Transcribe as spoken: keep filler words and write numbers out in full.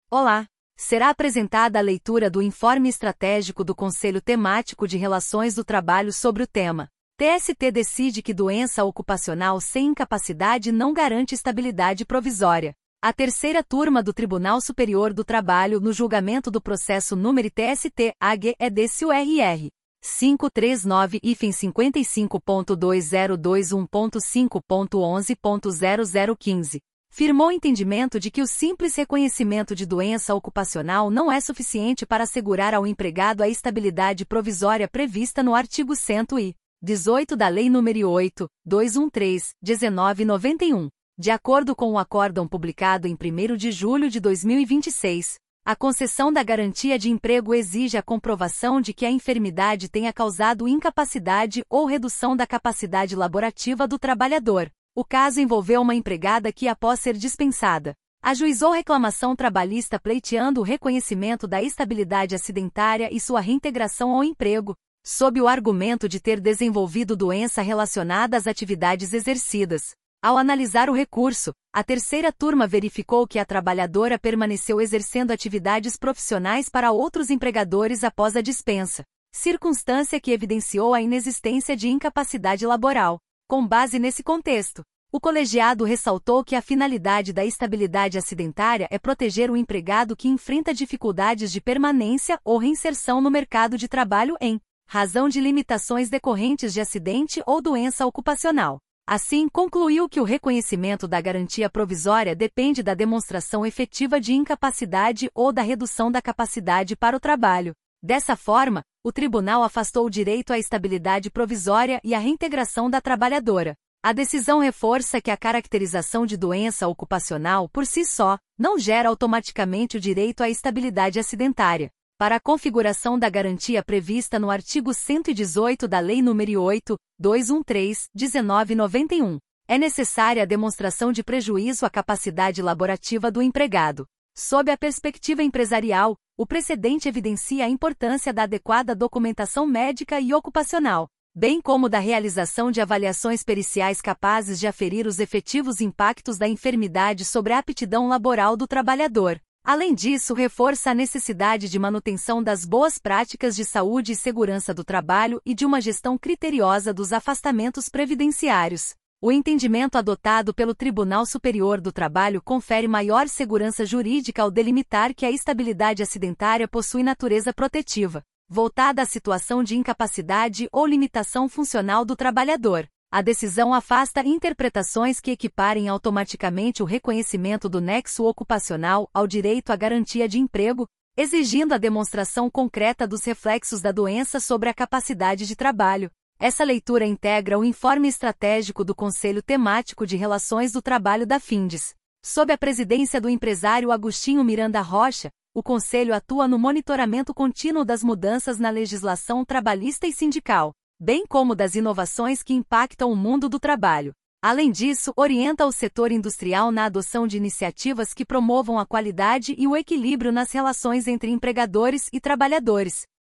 Olá! Será apresentada a leitura do Informe Estratégico do Conselho Temático de Relações do Trabalho sobre o tema. T S T decide que doença ocupacional sem incapacidade não garante estabilidade provisória. A terceira turma do Tribunal Superior do Trabalho no julgamento do processo número T S T A G E D C U R R quinhentos e trinta e nove I cinquenta e cinco ponto dois zero dois um ponto cinco ponto onze ponto zero zero quinze. Firmou o entendimento de que o simples reconhecimento de doença ocupacional não é suficiente para assegurar ao empregado a estabilidade provisória prevista no artigo cento e dezoito da Lei nº oito mil duzentos e treze, de dezenove de noventa e um. De acordo com o acórdão publicado em primeiro de julho de dois mil e vinte e seis, a concessão da garantia de emprego exige a comprovação de que a enfermidade tenha causado incapacidade ou redução da capacidade laborativa do trabalhador. O caso envolveu uma empregada que, após ser dispensada, ajuizou reclamação trabalhista pleiteando o reconhecimento da estabilidade acidentária e sua reintegração ao emprego, sob o argumento de ter desenvolvido doença relacionada às atividades exercidas. Ao analisar o recurso, a terceira turma verificou que a trabalhadora permaneceu exercendo atividades profissionais para outros empregadores após a dispensa, circunstância que evidenciou a inexistência de incapacidade laboral. Com base nesse contexto, o colegiado ressaltou que a finalidade da estabilidade acidentária é proteger o empregado que enfrenta dificuldades de permanência ou reinserção no mercado de trabalho em razão de limitações decorrentes de acidente ou doença ocupacional. Assim, concluiu que o reconhecimento da garantia provisória depende da demonstração efetiva de incapacidade ou da redução da capacidade para o trabalho. Dessa forma, o tribunal afastou o direito à estabilidade provisória e à reintegração da trabalhadora. A decisão reforça que a caracterização de doença ocupacional por si só não gera automaticamente o direito à estabilidade acidentária. Para a configuração da garantia prevista no artigo cento e dezoito da Lei nº oito mil duzentos e treze, de dezenove de noventa e um, é necessária a demonstração de prejuízo à capacidade laborativa do empregado. Sob a perspectiva empresarial, o precedente evidencia a importância da adequada documentação médica e ocupacional, bem como da realização de avaliações periciais capazes de aferir os efetivos impactos da enfermidade sobre a aptidão laboral do trabalhador. Além disso, reforça a necessidade de manutenção das boas práticas de saúde e segurança do trabalho e de uma gestão criteriosa dos afastamentos previdenciários. O entendimento adotado pelo Tribunal Superior do Trabalho confere maior segurança jurídica ao delimitar que a estabilidade acidentária possui natureza protetiva, voltada à situação de incapacidade ou limitação funcional do trabalhador. A decisão afasta interpretações que equiparem automaticamente o reconhecimento do nexo ocupacional ao direito à garantia de emprego, exigindo a demonstração concreta dos reflexos da doença sobre a capacidade de trabalho. Essa leitura integra o Informe Estratégico do Conselho Temático de Relações do Trabalho da Findes. Sob a presidência do empresário Agostinho Miranda Rocha, o Conselho atua no monitoramento contínuo das mudanças na legislação trabalhista e sindical, bem como das inovações que impactam o mundo do trabalho. Além disso, orienta o setor industrial na adoção de iniciativas que promovam a qualidade e o equilíbrio nas relações entre empregadores e trabalhadores.